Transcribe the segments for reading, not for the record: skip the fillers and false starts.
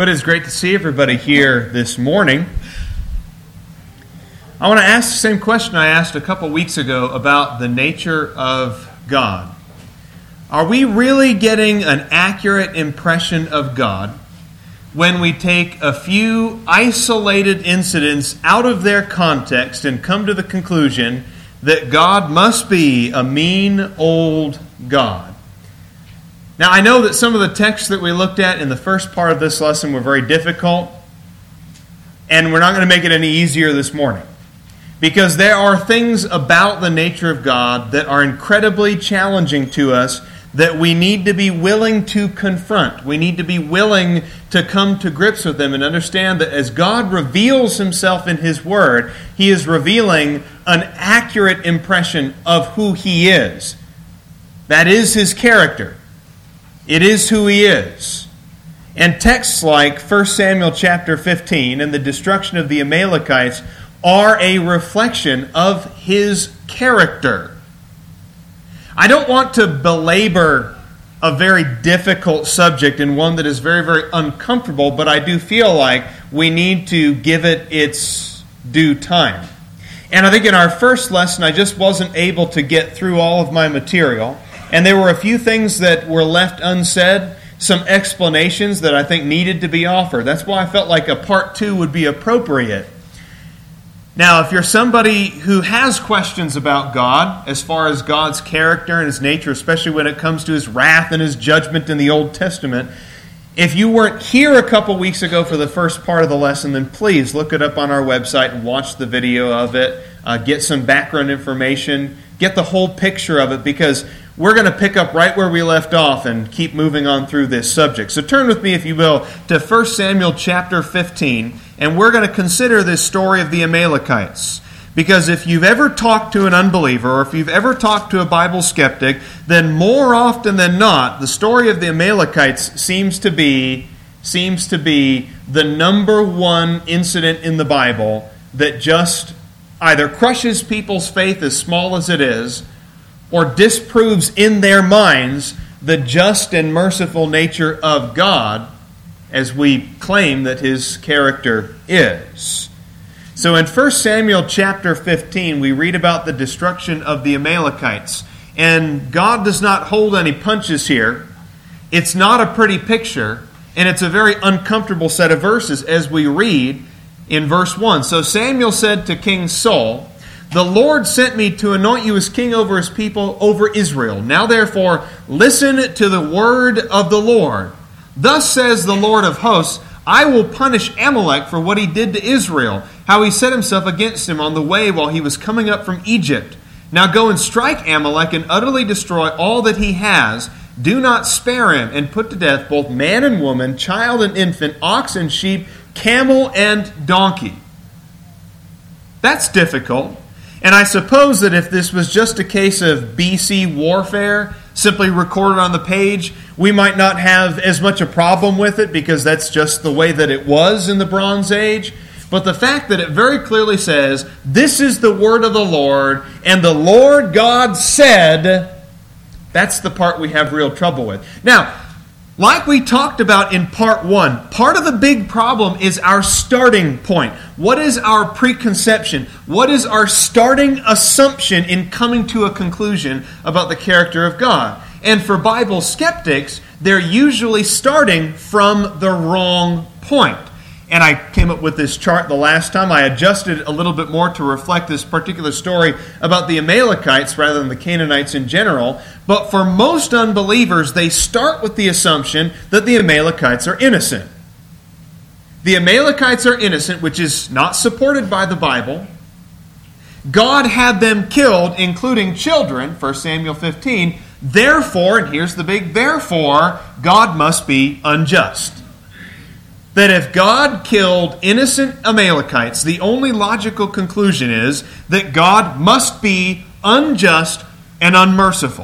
Well, it is great to see everybody here this morning. I want to ask the same question I asked a couple weeks ago about the nature of God. Are we really getting an accurate impression of God when we take a few isolated incidents out of their context and come to the conclusion that God must be a mean old God? Now, I know that some of the texts that we looked at in the first part of this lesson were very difficult, and we're not going to make it any easier this morning, because there are things about the nature of God that are incredibly challenging to us that we need to be willing to confront. We need to be willing to come to grips with them and understand that as God reveals Himself in His Word, He is revealing an accurate impression of who He is. That is His character. It is who He is. And texts like 1 Samuel chapter 15 and the destruction of the Amalekites are a reflection of His character. I don't want to belabor a very difficult subject and one that is very, very uncomfortable, but I do feel like we need to give it its due time. And I think in our first lesson, I just wasn't able to get through all of my material. And there were a few things that were left unsaid, some explanations that I think needed to be offered. That's why I felt like a part 2 would be appropriate. Now, if you're somebody who has questions about God, as far as God's character and His nature, especially when it comes to His wrath and His judgment in the Old Testament, if you weren't here a couple weeks ago for the first part of the lesson, then please look it up on our website and watch the video of it, get some background information, get the whole picture of it, because we're going to pick up right where we left off and keep moving on through this subject. So turn with me, if you will, to 1 Samuel chapter 15, and we're going to consider this story of the Amalekites. Because if you've ever talked to an unbeliever, or if you've ever talked to a Bible skeptic, then more often than not, the story of the Amalekites seems to be the number one incident in the Bible that just either crushes people's faith, as small as it is, or disproves in their minds the just and merciful nature of God, as we claim that His character is. So in 1 Samuel chapter 15, we read about the destruction of the Amalekites. And God does not hold any punches here. It's not a pretty picture, and it's a very uncomfortable set of verses as we read in verse 1. So Samuel said to King Saul, "The Lord sent me to anoint you as king over His people, over Israel. Now therefore, listen to the word of the Lord. Thus says the Lord of hosts, I will punish Amalek for what he did to Israel, how he set himself against him on the way while he was coming up from Egypt. Now go and strike Amalek and utterly destroy all that he has. Do not spare him, and put to death both man and woman, child and infant, ox and sheep, camel and donkey." That's difficult. And I suppose that if this was just a case of BC warfare, simply recorded on the page, we might not have as much a problem with it, because that's just the way that it was in the Bronze Age. But the fact that it very clearly says, "This is the word of the Lord, and the Lord God said," that's the part we have real trouble with. Now, like we talked about in part 1, part of the big problem is our starting point. What is our preconception? What is our starting assumption in coming to a conclusion about the character of God? And for Bible skeptics, they're usually starting from the wrong point. And I came up with this chart the last time. I adjusted it a little bit more to reflect this particular story about the Amalekites rather than the Canaanites in general. But for most unbelievers, they start with the assumption that the Amalekites are innocent. The Amalekites are innocent, which is not supported by the Bible. God had them killed, including children, 1 Samuel 15. Therefore, and here's the big therefore, God must be unjust. That if God killed innocent Amalekites, the only logical conclusion is that God must be unjust and unmerciful.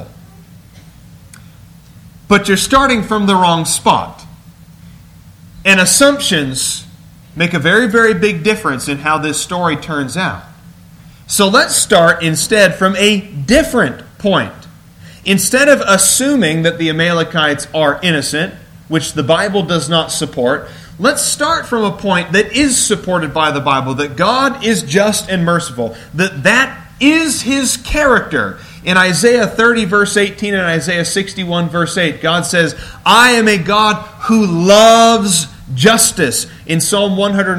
But you're starting from the wrong spot. And assumptions make a very, very big difference in how this story turns out. So let's start instead from a different point. Instead of assuming that the Amalekites are innocent, which the Bible does not support, let's start from a point that is supported by the Bible, that God is just and merciful, that is His character. In Isaiah 30, verse 18, and Isaiah 61, verse 8, God says, I am a God who loves justice. In Psalm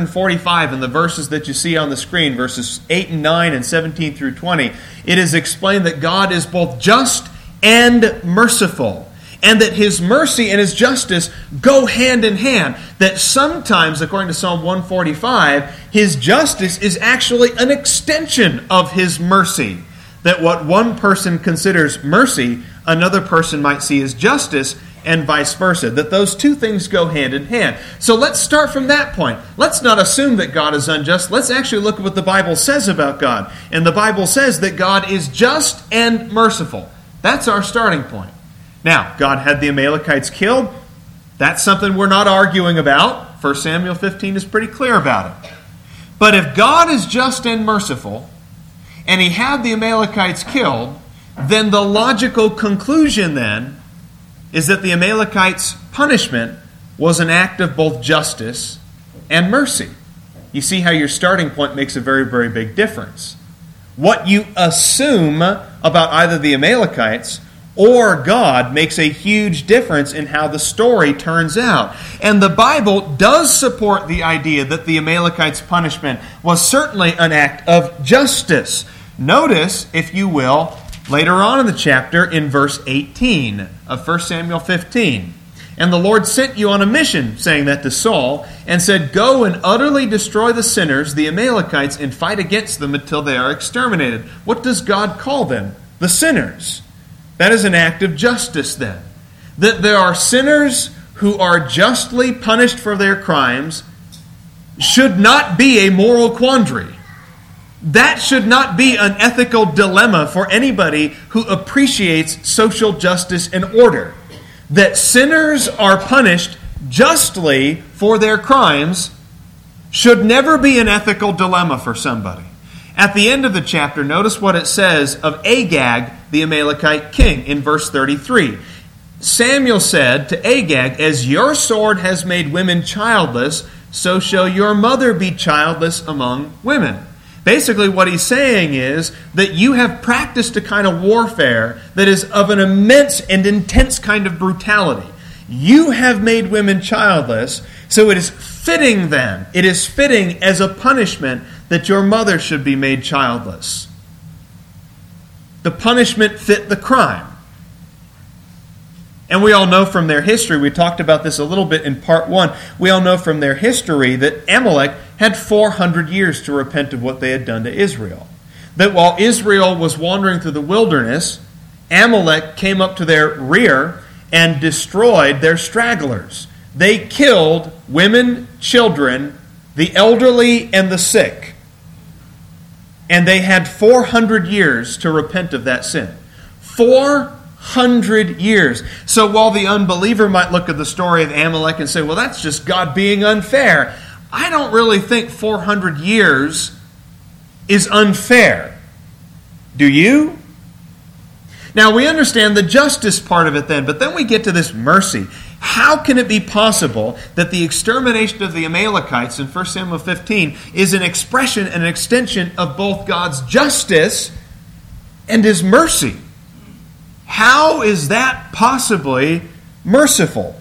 145, in the verses that you see on the screen, verses 8 and 9 and 17 through 20, it is explained that God is both just and merciful, and that His mercy and His justice go hand in hand. That sometimes, according to Psalm 145, His justice is actually an extension of His mercy. That what one person considers mercy, another person might see as justice, and vice versa. That those two things go hand in hand. So let's start from that point. Let's not assume that God is unjust. Let's actually look at what the Bible says about God. And the Bible says that God is just and merciful. That's our starting point. Now, God had the Amalekites killed. That's something we're not arguing about. 1 Samuel 15 is pretty clear about it. But if God is just and merciful, and He had the Amalekites killed, then the logical conclusion then is that the Amalekites' punishment was an act of both justice and mercy. You see how your starting point makes a very, very big difference. What you assume about either the Amalekites or God makes a huge difference in how the story turns out. And the Bible does support the idea that the Amalekites' punishment was certainly an act of justice. Notice, if you will, later on in the chapter in verse 18 of 1 Samuel 15. And the Lord sent you on a mission, saying that to Saul, and said, Go and utterly destroy the sinners, the Amalekites, and fight against them until they are exterminated. What does God call them? The sinners. That is an act of justice then. That there are sinners who are justly punished for their crimes should not be a moral quandary. That should not be an ethical dilemma for anybody who appreciates social justice and order. That sinners are punished justly for their crimes should never be an ethical dilemma for somebody. At the end of the chapter, notice what it says of Agag, the Amalekite king, in verse 33. Samuel said to Agag, As your sword has made women childless, so shall your mother be childless among women. Basically, what he's saying is that you have practiced a kind of warfare that is of an immense and intense kind of brutality. You have made women childless, so it is fitting then, it is fitting as a punishment that your mother should be made childless. The punishment fit the crime. And we all know from their history, we talked about this a little bit in part 1, we all know from their history that Amalek had 400 years to repent of what they had done to Israel. That while Israel was wandering through the wilderness, Amalek came up to their rear and destroyed their stragglers. They killed women, children, the elderly, and the sick. And they had 400 years to repent of that sin. 400 years. So while the unbeliever might look at the story of Amalek and say, well, that's just God being unfair, I don't really think 400 years is unfair. Do you? Now, we understand the justice part of it then, but then we get to this mercy. How can it be possible that the extermination of the Amalekites in 1 Samuel 15 is an expression and an extension of both God's justice and His mercy? How is that possibly merciful?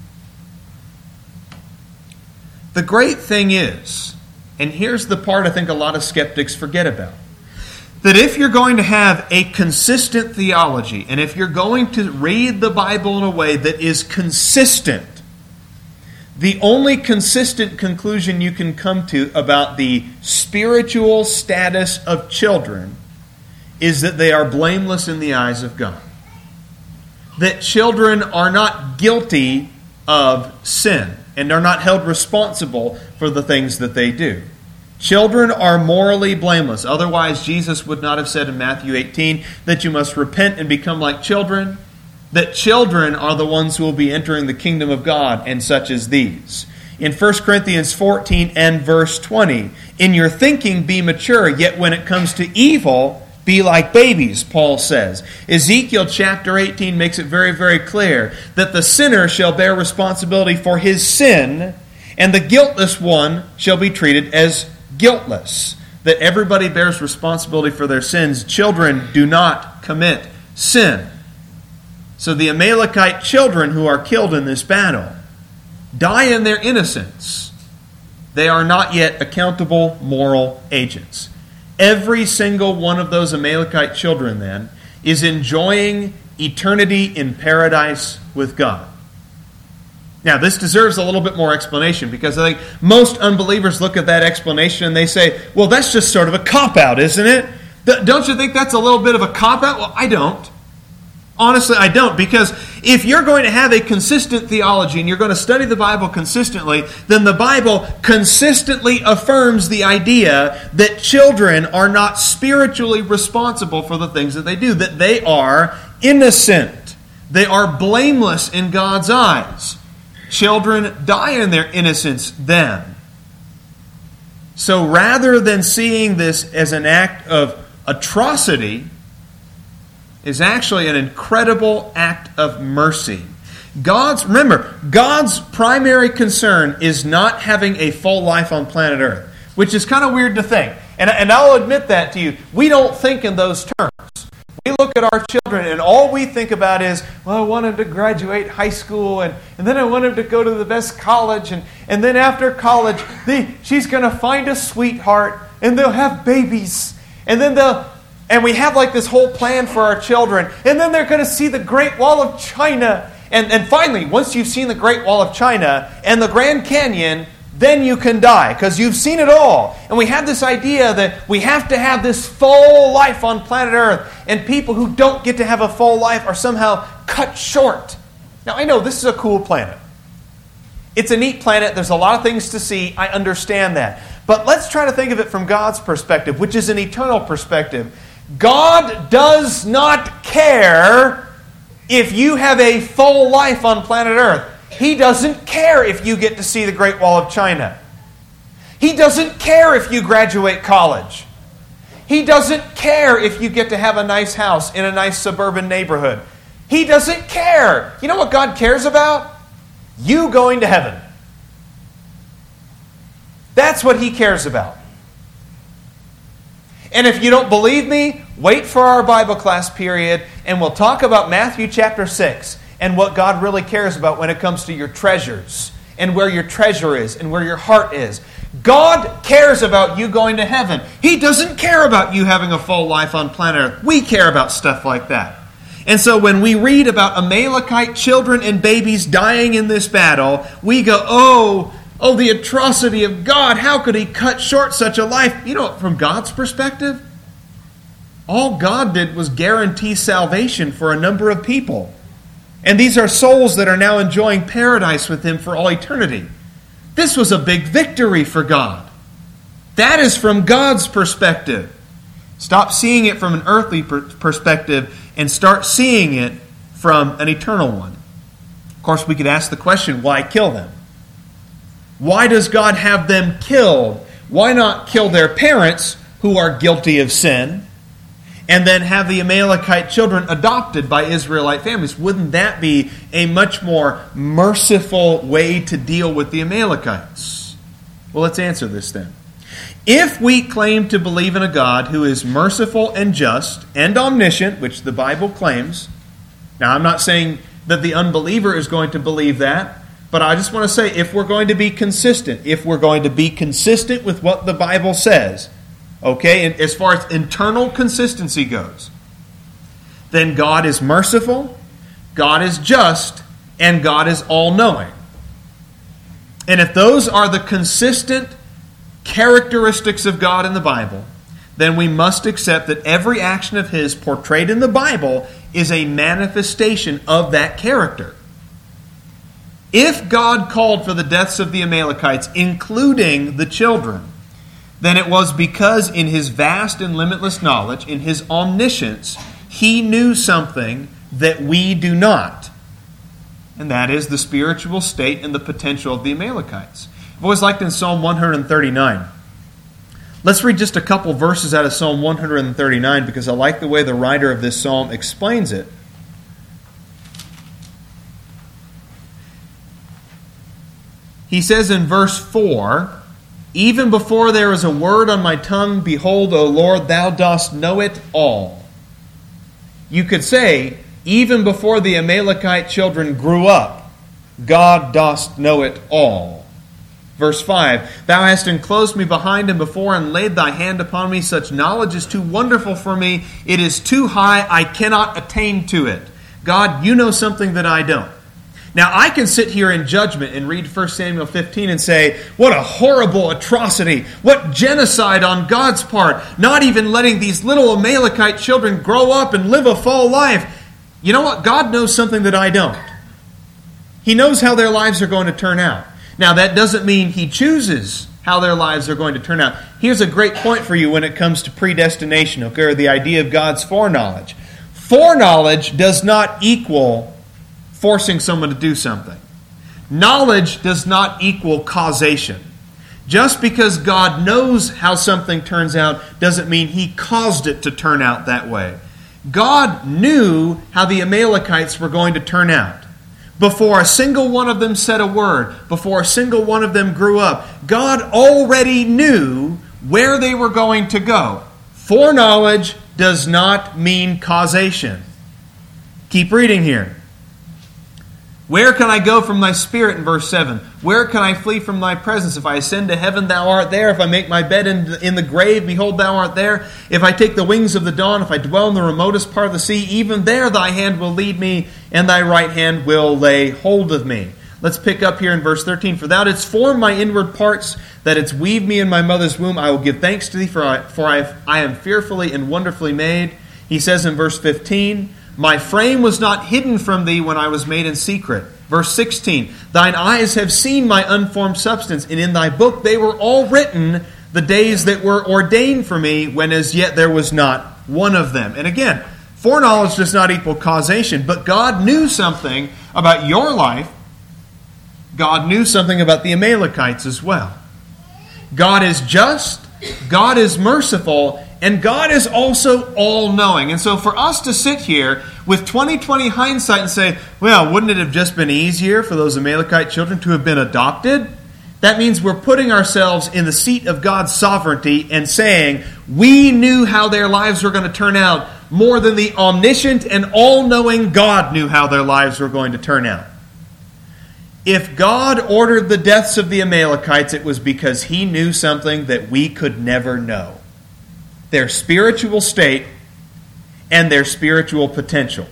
The great thing is, and here's the part I think a lot of skeptics forget about, that if you're going to have a consistent theology, and if you're going to read the Bible in a way that is consistent, the only consistent conclusion you can come to about the spiritual status of children is that they are blameless in the eyes of God. That children are not guilty of sin and are not held responsible for the things that they do. Children are morally blameless. Otherwise, Jesus would not have said in Matthew 18 that you must repent and become like children. That children are the ones who will be entering the kingdom of God, and such as these. In 1 Corinthians 14 and verse 20, in your thinking be mature, yet when it comes to evil, be like babies, Paul says. Ezekiel chapter 18 makes it very, very clear that the sinner shall bear responsibility for his sin, And the guiltless one shall be treated as guiltless, that everybody bears responsibility for their sins. Children do not commit sin. So the Amalekite children who are killed in this battle die in their innocence. They are not yet accountable moral agents. Every single one of those Amalekite children, then, is enjoying eternity in paradise with God. Now, this deserves a little bit more explanation, because I think most unbelievers look at that explanation and they say, well, that's just sort of a cop-out, isn't it? Don't you think that's a little bit of a cop-out? Well, I don't. Honestly, I don't, because if you're going to have a consistent theology and you're going to study the Bible consistently, then the Bible consistently affirms the idea that children are not spiritually responsible for the things that they do, that they are innocent. They are blameless in God's eyes. Children die in their innocence then. So rather than seeing this as an act of atrocity, is actually an incredible act of mercy. Remember, God's primary concern is not having a full life on planet Earth, which is kind of weird to think. And I'll admit that to you. We don't think in those terms. We look at our children and all we think about is, well, I want him to graduate high school and then I want him to go to the best college and then after college she's going to find a sweetheart and they'll have babies and we have like this whole plan for our children. And then they're going to see the Great Wall of China. And finally, once you've seen the Great Wall of China and the Grand Canyon, then you can die, because you've seen it all. And we have this idea that we have to have this full life on planet Earth. And people who don't get to have a full life are somehow cut short. Now, I know this is a cool planet. It's a neat planet. There's a lot of things to see. I understand that. But let's try to think of it from God's perspective, which is an eternal perspective. God does not care if you have a full life on planet Earth. He doesn't care if you get to see the Great Wall of China. He doesn't care if you graduate college. He doesn't care if you get to have a nice house in a nice suburban neighborhood. He doesn't care. You know what God cares about? You going to heaven. That's what He cares about. And if you don't believe me, wait for our Bible class period and we'll talk about Matthew chapter 6 and what God really cares about when it comes to your treasures and where your treasure is and where your heart is. God cares about you going to heaven. He doesn't care about you having a full life on planet Earth. We care about stuff like that. And so when we read about Amalekite children and babies dying in this battle, we go, oh, the atrocity of God. How could He cut short such a life? You know, from God's perspective, all God did was guarantee salvation for a number of people. And these are souls that are now enjoying paradise with Him for all eternity. This was a big victory for God. That is from God's perspective. Stop seeing it from an earthly perspective and start seeing it from an eternal one. Of course, we could ask the question, why kill them? Why does God have them killed? Why not kill their parents who are guilty of sin and then have the Amalekite children adopted by Israelite families? Wouldn't that be a much more merciful way to deal with the Amalekites? Well, let's answer this then. If we claim to believe in a God who is merciful and just and omniscient, which the Bible claims, now I'm not saying that the unbeliever is going to believe that, but I just want to say, if we're going to be consistent, with what the Bible says, okay, and as far as internal consistency goes, then God is merciful, God is just, and God is all-knowing. And if those are the consistent characteristics of God in the Bible, then we must accept that every action of His portrayed in the Bible is a manifestation of that character. If God called for the deaths of the Amalekites, including the children, then it was because in His vast and limitless knowledge, in His omniscience, He knew something that we do not. And that is the spiritual state and the potential of the Amalekites. I've always liked in Psalm 139. Let's read just a couple verses out of Psalm 139 because I like the way the writer of this psalm explains it. He says in verse 4, even before there is a word on my tongue, behold, O Lord, thou dost know it all. You could say, even before the Amalekite children grew up, God dost know it all. Verse 5, thou hast enclosed me behind and before and laid thy hand upon me. Such knowledge is too wonderful for me. It is too high. I cannot attain to it. God, you know something that I don't. Now, I can sit here in judgment and read 1 Samuel 15 and say, what a horrible atrocity. What genocide on God's part. Not even letting these little Amalekite children grow up and live a full life. You know what? God knows something that I don't. He knows how their lives are going to turn out. Now, that doesn't mean He chooses how their lives are going to turn out. Here's a great point for you when it comes to predestination, okay, or the idea of God's foreknowledge. Foreknowledge does not equal forcing someone to do something. Knowledge does not equal causation. Just because God knows how something turns out doesn't mean He caused it to turn out that way. God knew how the Amalekites were going to turn out. Before a single one of them said a word, before a single one of them grew up, God already knew where they were going to go. Foreknowledge does not mean causation. Keep reading here. Where can I go from thy spirit, in verse 7? Where can I flee from thy presence? If I ascend to heaven, thou art there. If I make my bed in the grave, behold, thou art there. If I take the wings of the dawn, if I dwell in the remotest part of the sea, even there thy hand will lead me, and thy right hand will lay hold of me. Let's pick up here in verse 13. For thou didst form my inward parts, that didst weave me in my mother's womb. I will give thanks to thee, for I am fearfully and wonderfully made. He says in verse 15, my frame was not hidden from thee when I was made in secret. Verse 16, thine eyes have seen my unformed substance, and in thy book they were all written, the days that were ordained for me, when as yet there was not one of them. And again, foreknowledge does not equal causation, but God knew something about your life. God knew something about the Amalekites as well. God is just, God is merciful, and God is also all-knowing. And so for us to sit here with 20/20 hindsight and say, well, wouldn't it have just been easier for those Amalekite children to have been adopted? That means we're putting ourselves in the seat of God's sovereignty and saying, we knew how their lives were going to turn out more than the omniscient and all-knowing God knew how their lives were going to turn out. If God ordered the deaths of the Amalekites, it was because He knew something that we could never know. Their spiritual state and their spiritual potential.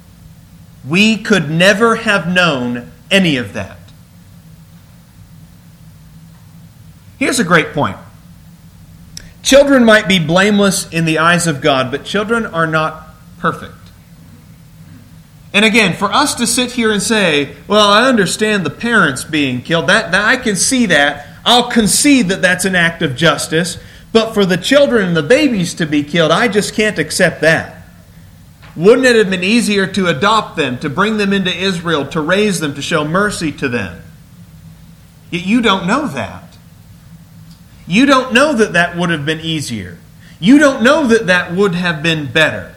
We could never have known any of that. Here's a great point. Children might be blameless in the eyes of God, but children are not perfect. And again, for us to sit here and say, well, I understand the parents being killed, that I can see that. I'll concede that that's an act of justice. But for the children and the babies to be killed, I just can't accept that. Wouldn't it have been easier to adopt them, to bring them into Israel, to raise them, to show mercy to them? Yet you don't know that. You don't know that that would have been easier. You don't know that that would have been better.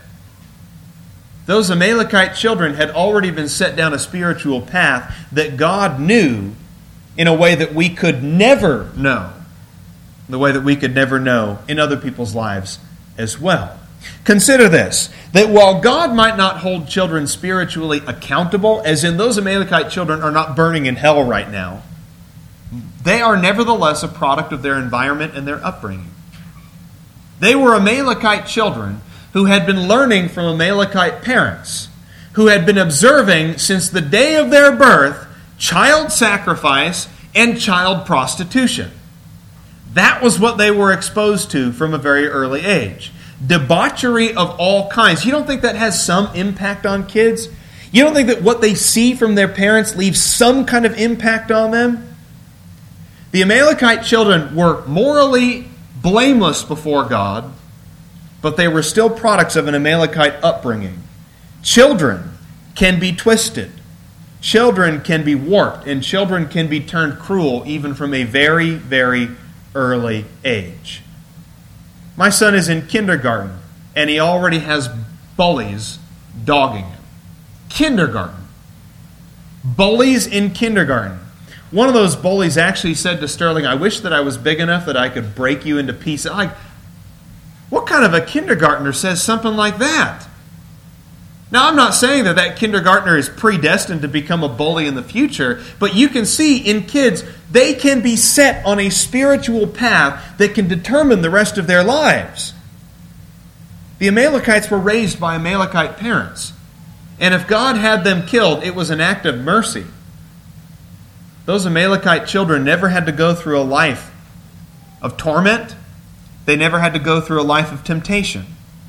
Those Amalekite children had already been set down a spiritual path that God knew in a way that we could never know. The way that we could never know in other people's lives as well. Consider this, that while God might not hold children spiritually accountable, as in those Amalekite children are not burning in hell right now, they are nevertheless a product of their environment and their upbringing. They were Amalekite children who had been learning from Amalekite parents, who had been observing since the day of their birth child sacrifice and child prostitution. That was what they were exposed to from a very early age. Debauchery of all kinds. You don't think that has some impact on kids? You don't think that what they see from their parents leaves some kind of impact on them? The Amalekite children were morally blameless before God, but they were still products of an Amalekite upbringing. Children can be twisted. Children can be warped. And children can be turned cruel even from a very, very early age. My son is in kindergarten, and he already has bullies dogging him. Kindergarten. Bullies in kindergarten. One of those bullies actually said to Sterling, "I wish that I was big enough that I could break you into pieces." Like, what kind of a kindergartner says something like that? Now, I'm not saying that that kindergartner is predestined to become a bully in the future, but you can see in kids, they can be set on a spiritual path that can determine the rest of their lives. The Amalekites were raised by Amalekite parents, and if God had them killed, it was an act of mercy. Those Amalekite children never had to go through a life of torment. They never had to go through a life of temptation.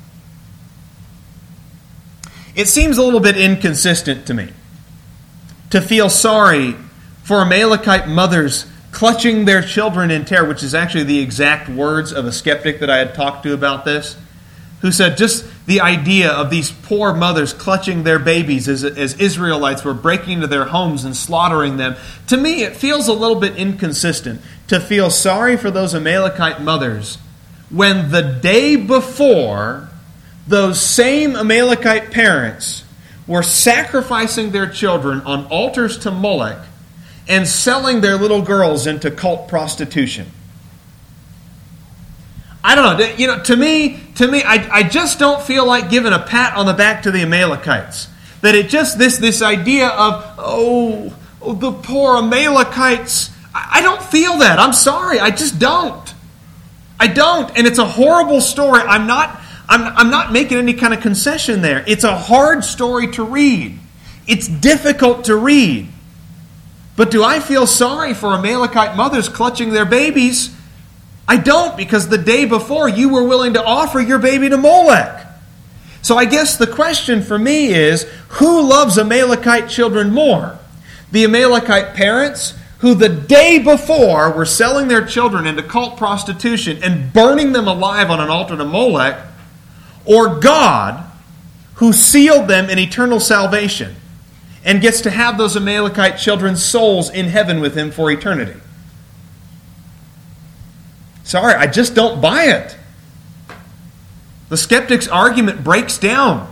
It seems a little bit inconsistent to me to feel sorry for Amalekite mothers clutching their children in terror, which is actually the exact words of a skeptic that I had talked to about this, who said just the idea of these poor mothers clutching their babies as Israelites were breaking into their homes and slaughtering them. To me, it feels a little bit inconsistent to feel sorry for those Amalekite mothers when the day before, those same Amalekite parents were sacrificing their children on altars to Molech and selling their little girls into cult prostitution. I don't know. To me, I just don't feel like giving a pat on the back to the Amalekites. That it just this idea of the poor Amalekites. I don't feel that. I'm sorry. I just don't. I don't. And it's a horrible story. I'm not making any kind of concession there. It's a hard story to read. It's difficult to read. But do I feel sorry for Amalekite mothers clutching their babies? I don't, because the day before you were willing to offer your baby to Molech. So I guess the question for me is, who loves Amalekite children more? The Amalekite parents who the day before were selling their children into cult prostitution and burning them alive on an altar to Molech, or God, who sealed them in eternal salvation and gets to have those Amalekite children's souls in heaven with Him for eternity? Sorry, I just don't buy it. The skeptic's argument breaks down.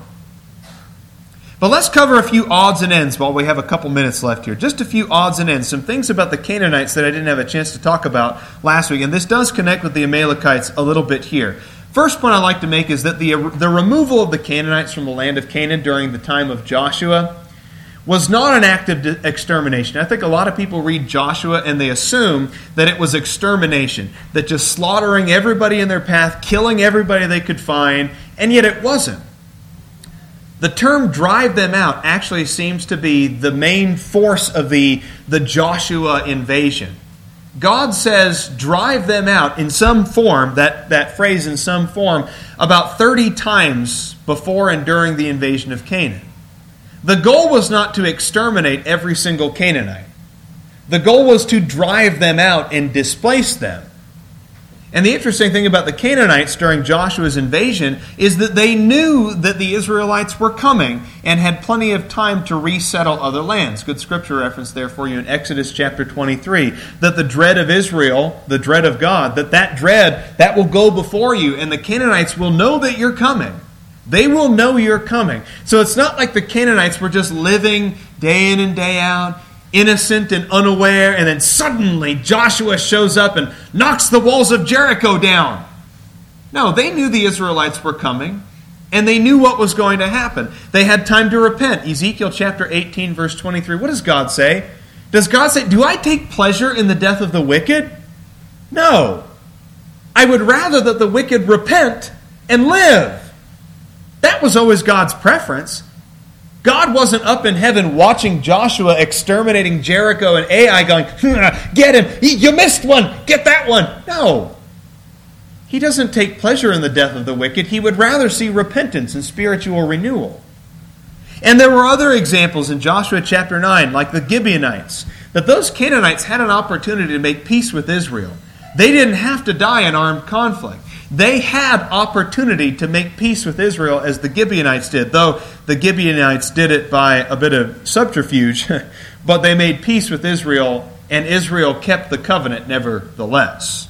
But let's cover a few odds and ends while we have a couple minutes left here. Just a few odds and ends. Some things about the Canaanites that I didn't have a chance to talk about last week. And this does connect with the Amalekites a little bit here. First point I'd like to make is that the removal of the Canaanites from the land of Canaan during the time of Joshua was not an act of extermination. I think a lot of people read Joshua and they assume that it was extermination, that just slaughtering everybody in their path, killing everybody they could find, and yet it wasn't. The term drive them out actually seems to be the main force of the Joshua invasion. God says drive them out in some form, that phrase in some form, about 30 times before and during the invasion of Canaan. The goal was not to exterminate every single Canaanite. The goal was to drive them out and displace them. And the interesting thing about the Canaanites during Joshua's invasion is that they knew that the Israelites were coming and had plenty of time to resettle other lands. Good scripture reference there for you in Exodus chapter 23. That the dread of Israel, the dread of God, that dread, that will go before you, and the Canaanites will know that you're coming. They will know you're coming. So it's not like the Canaanites were just living day in and day out, innocent and unaware, and then suddenly Joshua shows up and knocks the walls of Jericho down. No, they knew the Israelites were coming, and they knew what was going to happen. They had time to repent. Ezekiel chapter 18, verse 23. What does God say? Does God say, do I take pleasure in the death of the wicked? No. I would rather that the wicked repent and live. That was always God's preference. God wasn't up in heaven watching Joshua exterminating Jericho and Ai going, get him, you missed one, get that one. No. He doesn't take pleasure in the death of the wicked. He would rather see repentance and spiritual renewal. And there were other examples in Joshua chapter 9, like the Gibeonites, that those Canaanites had an opportunity to make peace with Israel. They didn't have to die in armed conflict. They had opportunity to make peace with Israel as the Gibeonites did, though the Gibeonites did it by a bit of subterfuge, but they made peace with Israel, and Israel kept the covenant nevertheless.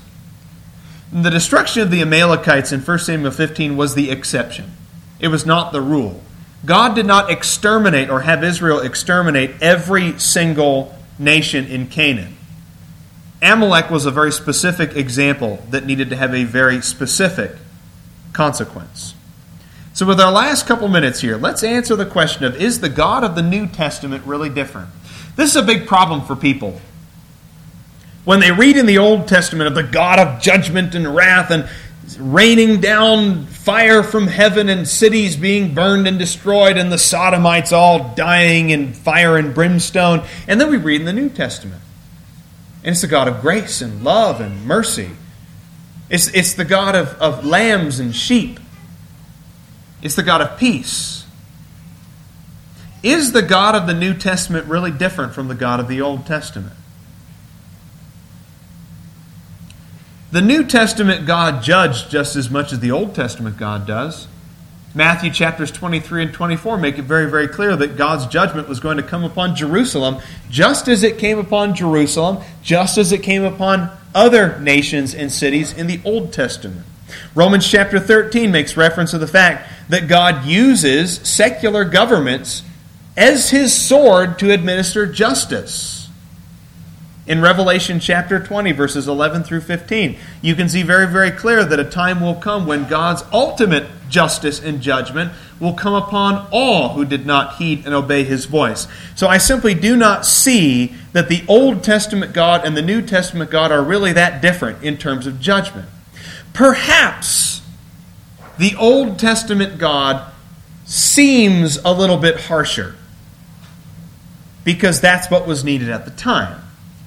The destruction of the Amalekites in 1 Samuel 15 was the exception. It was not the rule. God did not exterminate or have Israel exterminate every single nation in Canaan. Amalek was a very specific example that needed to have a very specific consequence. So with our last couple minutes here, let's answer the question of, is the God of the New Testament really different? This is a big problem for people. When they read in the Old Testament of the God of judgment and wrath and raining down fire from heaven and cities being burned and destroyed and the Sodomites all dying in fire and brimstone, and then we read in the New Testament, and it's the God of grace and love and mercy. It's the God of lambs and sheep. It's the God of peace. Is the God of the New Testament really different from the God of the Old Testament? The New Testament God judged just as much as the Old Testament God does. Matthew chapters 23 and 24 make it very, very clear that God's judgment was going to come upon Jerusalem just as it came upon Jerusalem, just as it came upon other nations and cities in the Old Testament. Romans chapter 13 makes reference to the fact that God uses secular governments as His sword to administer justice. In Revelation chapter 20, verses 11 through 15, you can see very, very clear that a time will come when God's ultimate justice and judgment will come upon all who did not heed and obey His voice. So I simply do not see that the Old Testament God and the New Testament God are really that different in terms of judgment. Perhaps the Old Testament God seems a little bit harsher because that's what was needed at the time.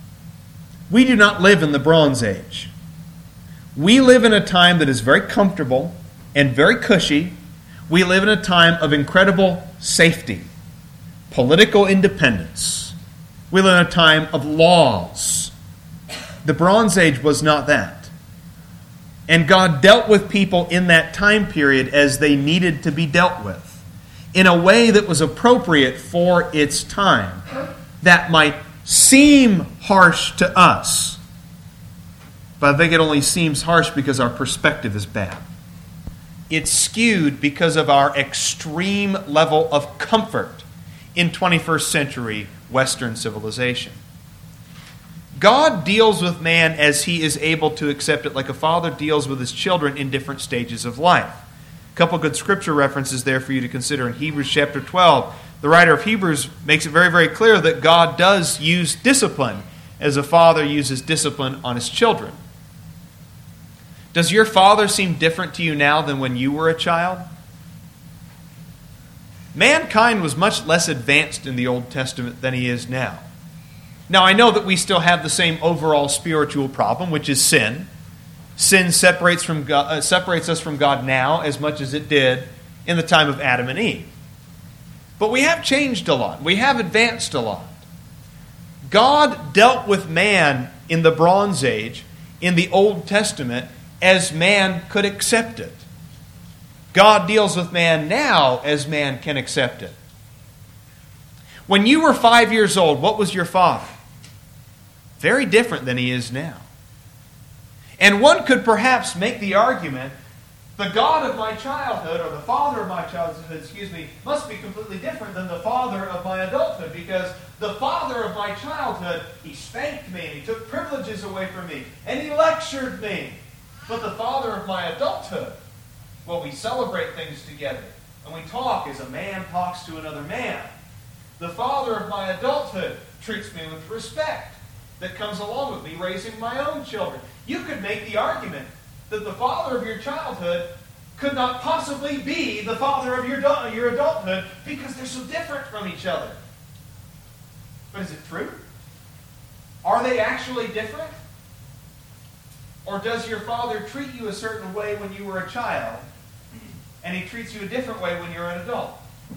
We do not live in the Bronze Age. We live in a time that is very comfortable and very cushy. We live in a time of incredible safety, political independence. We live in a time of laws. The Bronze Age was not that. And God dealt with people in that time period as they needed to be dealt with, in a way that was appropriate for its time. That might seem harsh to us, but I think it only seems harsh because our perspective is bad. It's skewed because of our extreme level of comfort in 21st century Western civilization. God deals with man as He is able to accept it, like a father deals with his children in different stages of life. A couple good scripture references there for you to consider. In Hebrews chapter 12, the writer of Hebrews makes it very, very clear that God does use discipline as a father uses discipline on his children. Does your father seem different to you now than when you were a child? Mankind was much less advanced in the Old Testament than he is now. Now, I know that we still have the same overall spiritual problem, which is sin. Sin separates us from God now as much as it did in the time of Adam and Eve. But we have changed a lot. We have advanced a lot. God dealt with man in the Bronze Age, in the Old Testament, as man could accept it. God deals with man now as man can accept it. When you were 5 years old, what was your father? Very different than he is now. And one could perhaps make the argument, the God of my childhood, or the father of my childhood, must be completely different than the father of my adulthood, because the father of my childhood, he spanked me, and he took privileges away from me, and he lectured me. But the father of my adulthood, well, we celebrate things together, and we talk as a man talks to another man. The father of my adulthood treats me with respect that comes along with me raising my own children. You could make the argument that the father of your childhood could not possibly be the father of your adulthood because they're so different from each other. But is it true? Are they actually different? Or does your father treat you a certain way when you were a child, and he treats you a different way when you're an adult?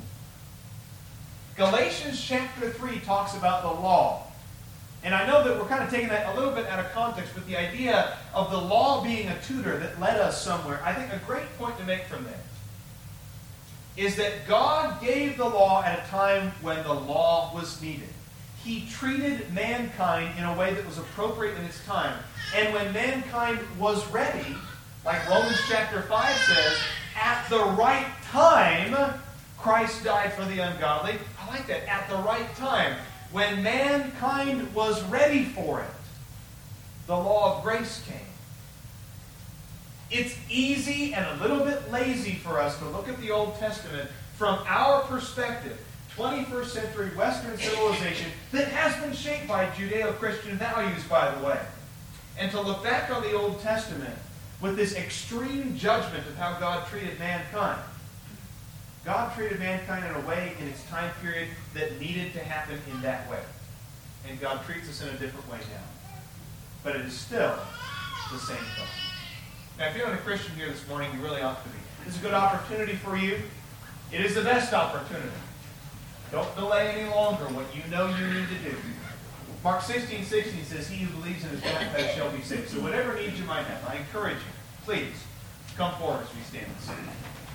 Galatians chapter 3 talks about the law. And I know that we're kind of taking that a little bit out of context, but the idea of the law being a tutor that led us somewhere, I think a great point to make from there is that God gave the law at a time when the law was needed. He treated mankind in a way that was appropriate in its time. And when mankind was ready, like Romans chapter 5 says, at the right time, Christ died for the ungodly. I like that, at the right time. when mankind was ready for it, the law of grace came. It's easy and a little bit lazy for us to look at the Old Testament from our perspective, 21st century Western civilization that has been shaped by Judeo-Christian values, by the way, and to look back on the Old Testament with this extreme judgment of how God treated mankind. God treated mankind in a way in its time period that needed to happen in that way. And God treats us in a different way now. But it is still the same thing. Now, if you're not a Christian here this morning, you really ought to be. This is a good opportunity for you. It is the best opportunity. Don't delay any longer what you know you need to do. Mark 16:16 says, "He who believes in his baptized shall be saved." So whatever needs you might have, I encourage you, please, come forward as we stand and sing.